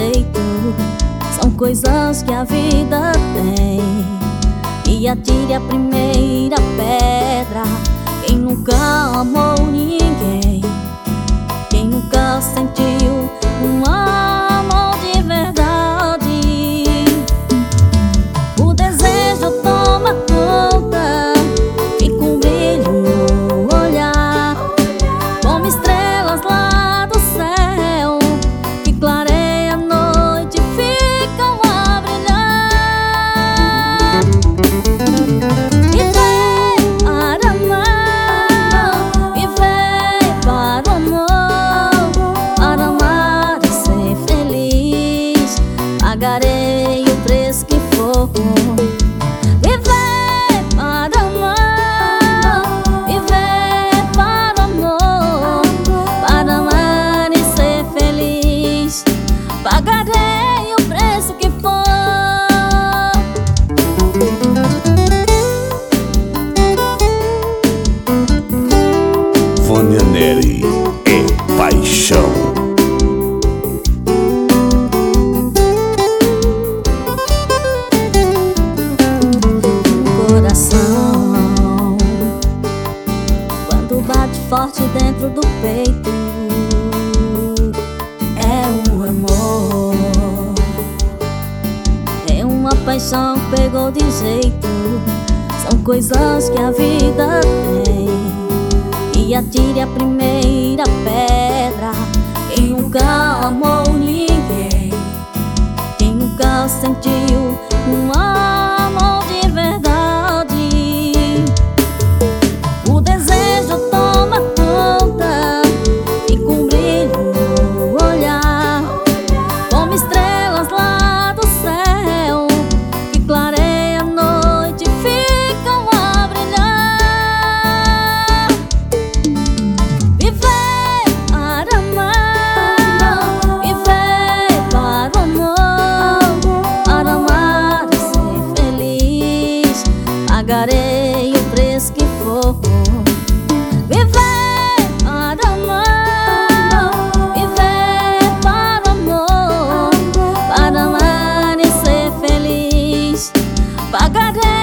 jeito. São coisas que a vida tem. E atire a primeira pedra quem nunca amou ninguém, quem nunca sentiu um amor de verdade. O desejo toma conta, fica um brilho no olhar, como estrelas lá do céu que clareia a noite e ficam a brilhar. Viver para amar, para amar e ser feliz, pagarei o preço que for. Viver para amar, viver para amor, para amar e ser feliz, pagarei o preço que for. Vânia Neri é paixão. Coração, quando bate forte dentro do peito, é um amor, é uma paixão que pegou de jeito. São coisas que a vida tem. E atire a primeira pedra quem nunca amou ninguém, quem nunca sentiu um amor de verdade. O desejo toma conta, fica um brilho no olhar, como estrelas lá do céu que clareia a noite e ficam a brilhar. Viver para amar, viver para amor, para amar e ser feliz, pagarei o preço que for. Viver para amar, viver para amor, para amar e ser feliz, pagarei